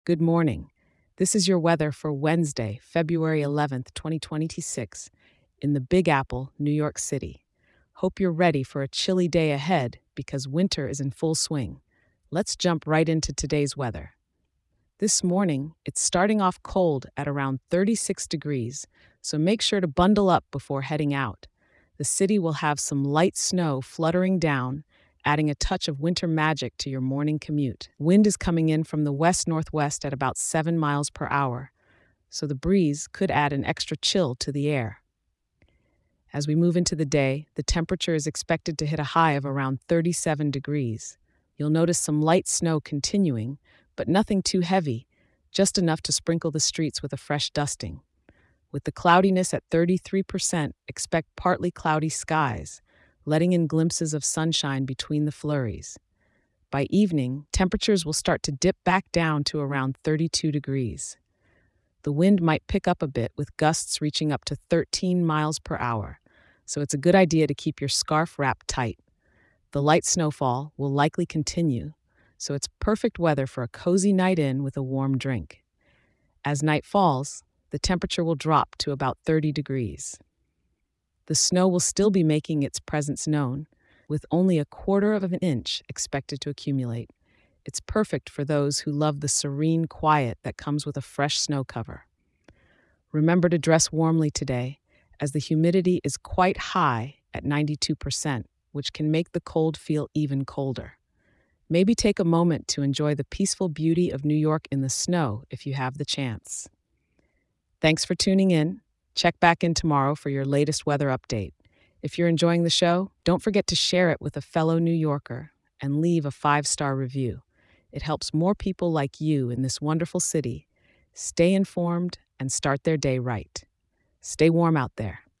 Good morning. This is your weather for Wednesday, February 11th, 2026, in the Big Apple, New York City. Hope you're ready for a chilly day ahead because winter is in full swing. Let's jump right into today's weather. This morning, it's starting off cold at around 36 degrees, so make sure to bundle up before heading out. The city will have some light snow fluttering down, adding a touch of winter magic to your morning commute. Wind is coming in from the west northwest at about 7 miles per hour, so the breeze could add an extra chill to the air. As we move into the day, the temperature is expected to hit a high of around 37 degrees. You'll notice some light snow continuing, but nothing too heavy, just enough to sprinkle the streets with a fresh dusting. With the cloudiness at 33%, expect partly cloudy skies, letting in glimpses of sunshine between the flurries. By evening, temperatures will start to dip back down to around 32 degrees. The wind might pick up a bit with gusts reaching up to 13 miles per hour, so it's a good idea to keep your scarf wrapped tight. The light snowfall will likely continue, so it's perfect weather for a cozy night in with a warm drink. As night falls, the temperature will drop to about 30 degrees. The snow will still be making its presence known, with only a quarter of an inch expected to accumulate. It's perfect for those who love the serene quiet that comes with a fresh snow cover. Remember to dress warmly today, as the humidity is quite high at 92%, which can make the cold feel even colder. Maybe take a moment to enjoy the peaceful beauty of New York in the snow if you have the chance. Thanks for tuning in. Check back in tomorrow for your latest weather update. If you're enjoying the show, don't forget to share it with a fellow New Yorker and leave a 5-star review. It helps more people like you in this wonderful city stay informed and start their day right. Stay warm out there.